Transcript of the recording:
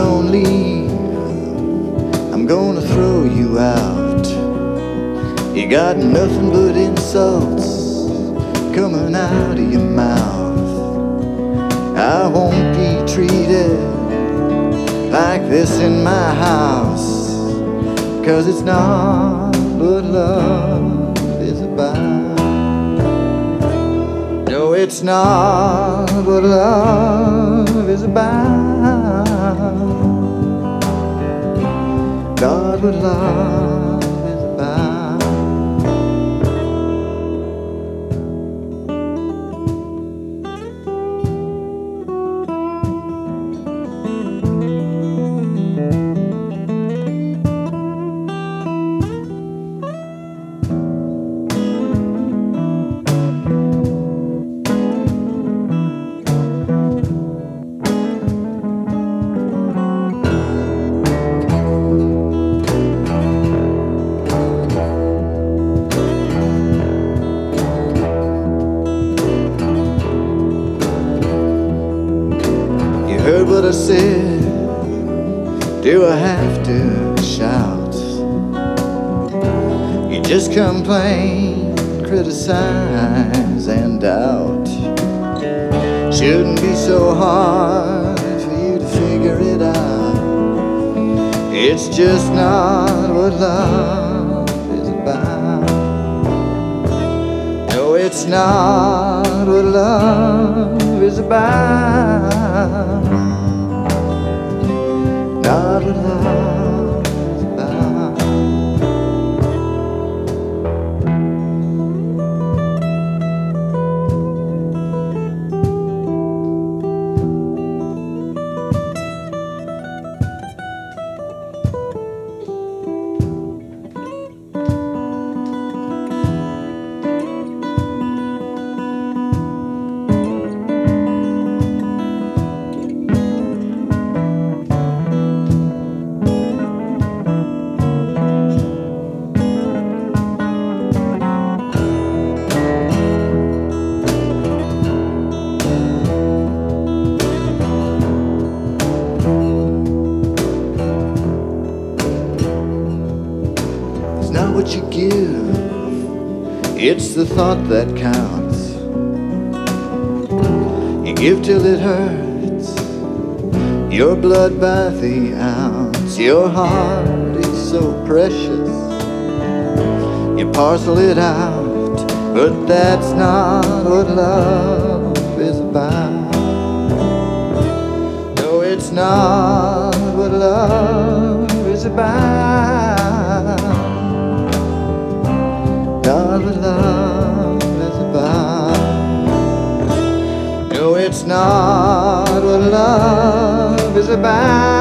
don't leave, I'm gonna throw you out. You got nothing but insults coming out of your mouth. I won't be treated like this in my house, 'cause it's not what love is about. No, it's not what love is about. Not what love is about. Heard what I said, do I have to shout? You just complain, criticize and doubt. Shouldn't be so hard for you to figure it out. It's just not what love is about. No, it's not what love is about. Not what love is about. Not what you give, it's the thought that counts. You give till it hurts, your blood by the ounce. Your heart is so precious, you parcel it out, but that's not what love is about. No, it's not what love is about. Not what love is about. No, it's not what love is about.